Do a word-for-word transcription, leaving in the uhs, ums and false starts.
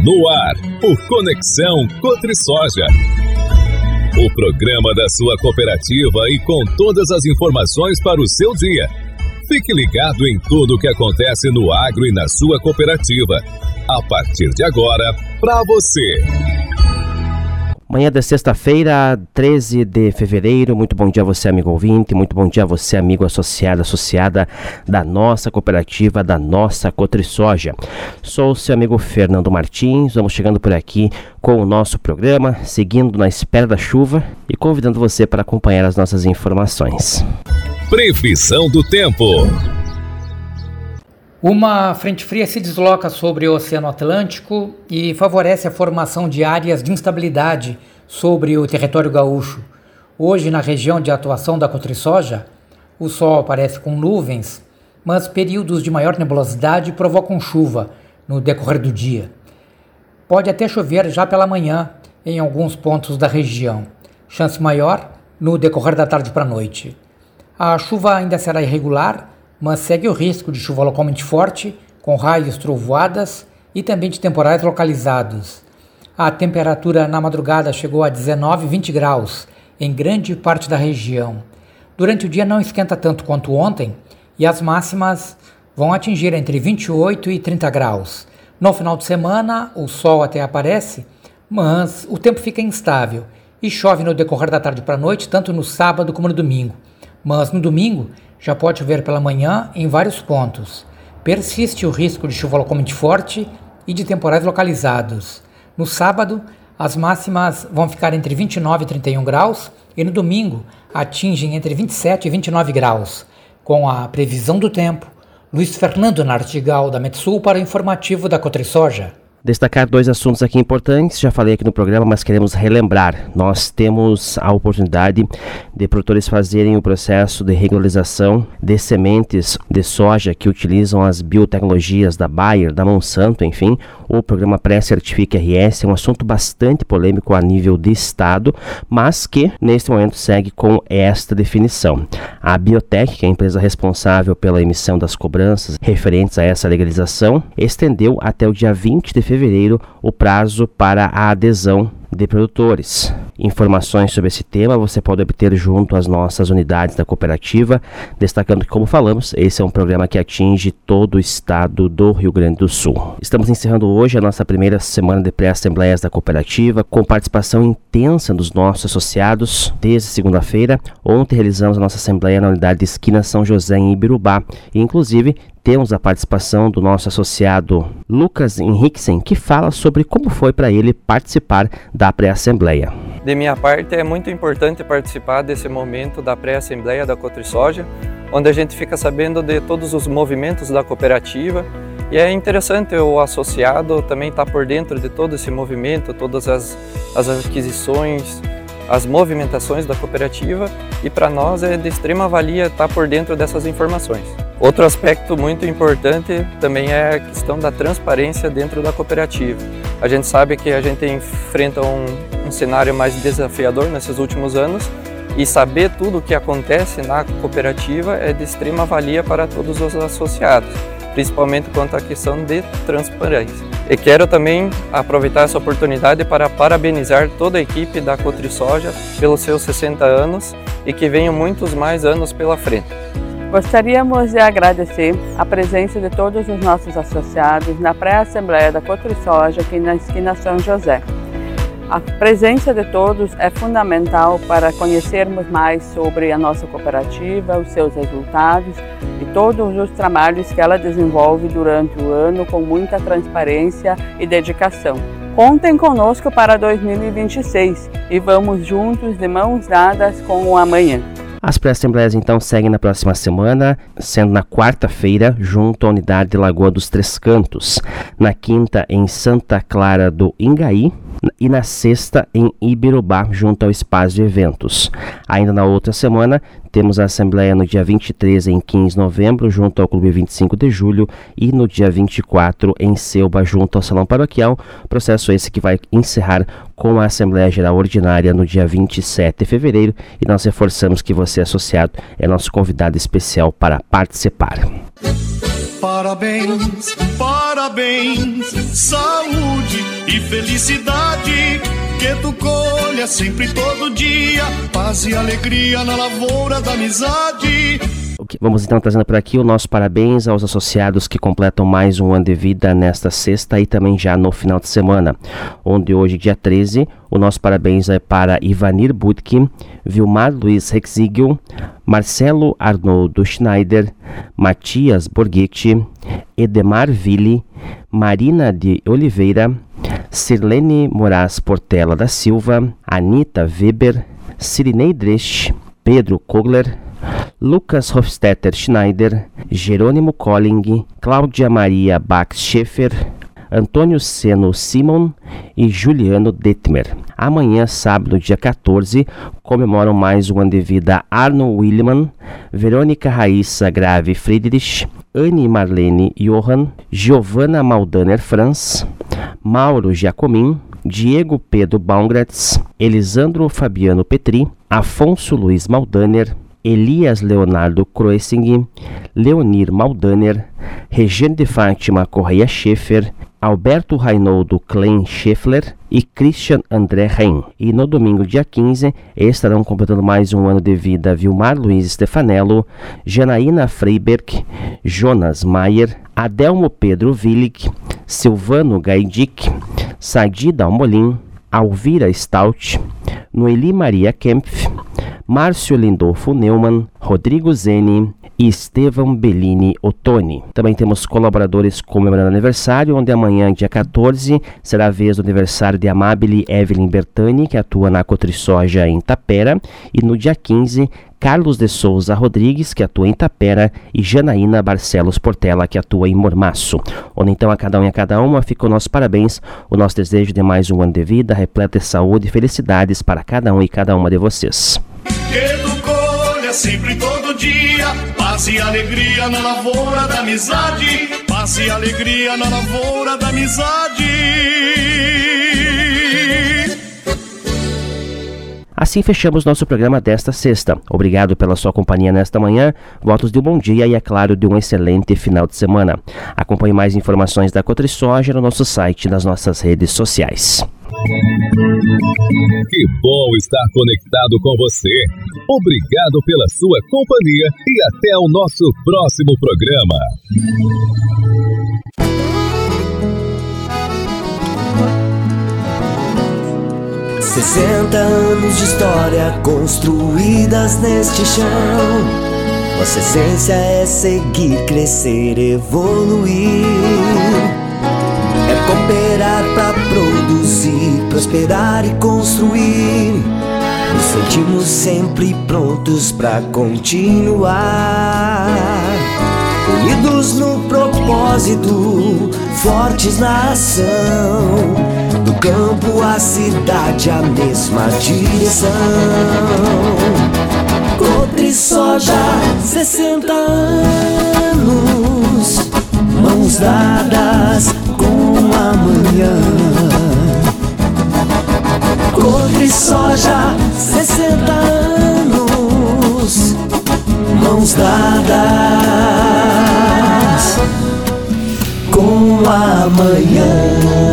No ar, o Conexão Cotrisoja. O programa da sua cooperativa e com todas as informações para o seu dia. Fique ligado em tudo o que acontece no agro e na sua cooperativa. A partir de agora, para você. Manhã de sexta-feira, treze de fevereiro, muito bom dia a você, amigo ouvinte, muito bom dia a você, amigo associado, associada da nossa cooperativa, da nossa Cotrisoja. Sou o seu amigo Fernando Martins, vamos chegando por aqui com o nosso programa, seguindo na espera da chuva e convidando você para acompanhar as nossas informações. Previsão do tempo. Uma frente fria se desloca sobre o Oceano Atlântico e favorece a formação de áreas de instabilidade sobre o território gaúcho. Hoje, na região de atuação da Cotrisoja, o sol aparece com nuvens, mas períodos de maior nebulosidade provocam chuva no decorrer do dia. Pode até chover já pela manhã em alguns pontos da região, chance maior no decorrer da tarde para a noite. A chuva ainda será irregular, mas segue o risco de chuva localmente forte, com raios, trovoadas e também de temporais localizados. A temperatura na madrugada chegou a dezenove, vinte graus em grande parte da região. Durante o dia não esquenta tanto quanto ontem e as máximas vão atingir entre vinte e oito e trinta graus. No final de semana, o sol até aparece, mas o tempo fica instável e chove no decorrer da tarde para a noite, tanto no sábado como no domingo. Mas no domingo já pode chover pela manhã em vários pontos. Persiste o risco de chuva localmente forte e de temporais localizados. No sábado, as máximas vão ficar entre vinte e nove e trinta e um graus e no domingo atingem entre vinte e sete e vinte e nove graus. Com a previsão do tempo, Luiz Fernando Nartigal da Metsul para o informativo da Cotrisoja. Destacar dois assuntos aqui importantes, já falei aqui no programa, mas queremos relembrar. Nós temos a oportunidade de produtores fazerem o processo de regularização de sementes de soja que utilizam as biotecnologias da Bayer, da Monsanto, enfim. O programa Pré-Certifica R S é um assunto bastante polêmico a nível de estado, mas que neste momento segue com esta definição. A Biotech, que é a empresa responsável pela emissão das cobranças referentes a essa legalização, estendeu até o dia vinte de fevereiro o prazo para a adesão de produtores. Informações sobre esse tema você pode obter junto às nossas unidades da cooperativa, destacando que, como falamos, esse é um programa que atinge todo o estado do Rio Grande do Sul. Estamos encerrando hoje a nossa primeira semana de pré-assembleias da cooperativa, com participação intensa dos nossos associados desde segunda-feira. Ontem realizamos a nossa assembleia na unidade de Esquina São José, em Ibirubá, e inclusive temos a participação do nosso associado Lucas Henriquesen, que fala sobre como foi para ele participar da pré-assembleia. De minha parte, é muito importante participar desse momento da pré-assembleia da Cotrisoja, onde a gente fica sabendo de todos os movimentos da cooperativa, e é interessante o associado também estar por dentro de todo esse movimento, todas as, as aquisições, as movimentações da cooperativa, e para nós é de extrema valia estar por dentro dessas informações. Outro aspecto muito importante também é a questão da transparência dentro da cooperativa. A gente sabe que a gente enfrenta um, um cenário mais desafiador nesses últimos anos, e saber tudo o que acontece na cooperativa é de extrema valia para todos os associados, principalmente quanto à questão de transparência. E quero também aproveitar essa oportunidade para parabenizar toda a equipe da Cotrisoja pelos seus sessenta anos e que venham muitos mais anos pela frente. Gostaríamos de agradecer a presença de todos os nossos associados na pré-assembleia da Cotrisoja aqui na Esquina São José. A presença de todos é fundamental para conhecermos mais sobre a nossa cooperativa, os seus resultados e todos os trabalhos que ela desenvolve durante o ano com muita transparência e dedicação. Contem conosco para dois mil e vinte e seis e vamos juntos de mãos dadas com o amanhã. As pré-assembleias então seguem na próxima semana, sendo na quarta-feira junto à unidade de Lagoa dos Três Cantos, na quinta em Santa Clara do Ingaí e na sexta em Ibirubá, junto ao espaço de eventos. Ainda na outra semana, temos a assembleia no dia vinte e três em quinze de novembro, junto ao Clube vinte e cinco de julho, e no dia vinte e quatro em Selba, junto ao Salão Paroquial, processo esse que vai encerrar com a Assembleia Geral Ordinária no dia vinte e sete de fevereiro, e nós reforçamos que você, associado, é nosso convidado especial para participar. Parabéns, parabéns, saúde e felicidade, que tu colha sempre todo dia, paz e alegria na lavoura da amizade. Vamos então trazendo por aqui o nosso parabéns aos associados que completam mais um ano de vida nesta sexta e também já no final de semana, onde hoje, dia treze, o nosso parabéns é para Ivanir Budke, Vilmar Luiz Rexigel, Marcelo Arnoldo Schneider, Matias Borghetti, Edemar Ville, Marina de Oliveira, Sirlene Moraes Portela da Silva, Anita Weber, Sirinei Dresch, Pedro Kogler, Lucas Hofstetter Schneider, Jerônimo Colling, Cláudia Maria Bax Schaeffer, Antônio Seno Simon e Juliano Detmer. Amanhã, sábado, dia quatorze, comemoram mais um ano de vida Arno Willmann, Verônica Raíssa Grave Friedrich, Anne Marlene Johann, Giovanna Maldaner Franz, Mauro Giacomin, Diego Pedro Baumgratz, Elisandro Fabiano Petri, Afonso Luiz Maldaner, Elias Leonardo Kroessing, Leonir Maldaner, Regiane de Fátima Correia Schaeffer, Alberto Reinoldo Klein Scheffler e Christian André Rein. E no domingo, dia quinze, estarão completando mais um ano de vida Vilmar Luiz Stefanello, Janaína Freiberg, Jonas Maier, Adelmo Pedro Willig, Silvano Gaidic, Sadi Dalmolin, Alvira Stout, Noeli Maria Kempf, Márcio Lindolfo Neumann, Rodrigo Zeni e Estevam Bellini Ottoni. Também temos colaboradores comemorando aniversário, onde amanhã, dia quatorze, será a vez do aniversário de Amabile Evelyn Bertani, que atua na Cotrisoja em Tapera, e no dia quinze, Carlos de Souza Rodrigues, que atua em Tapera, e Janaína Barcelos Portela, que atua em Mormaço. Onde então a cada um e a cada uma fica o nosso parabéns, o nosso desejo de mais um ano de vida, repleto de saúde e felicidades para cada um e cada uma de vocês. Que tu colha sempre todo dia, paz e alegria na lavoura da amizade, paz e alegria na lavoura da amizade. Assim fechamos nosso programa desta sexta. Obrigado pela sua companhia nesta manhã, votos de um bom dia e, é claro, de um excelente final de semana. Acompanhe mais informações da Cotrisoja no nosso site e nas nossas redes sociais. Que bom estar conectado com você. Obrigado pela sua companhia e até o nosso próximo programa. sessenta anos de história construídas neste chão. Nossa essência é seguir, crescer, evoluir. É cooperar pra produzir, prosperar e construir. Nos sentimos sempre prontos pra continuar. Unidos no propósito, fortes na ação. Do campo à cidade, a mesma direção. Cotrisoja, sessenta anos, mãos dadas com amanhã. Cotrisoja, sessenta anos, mãos dadas com amanhã.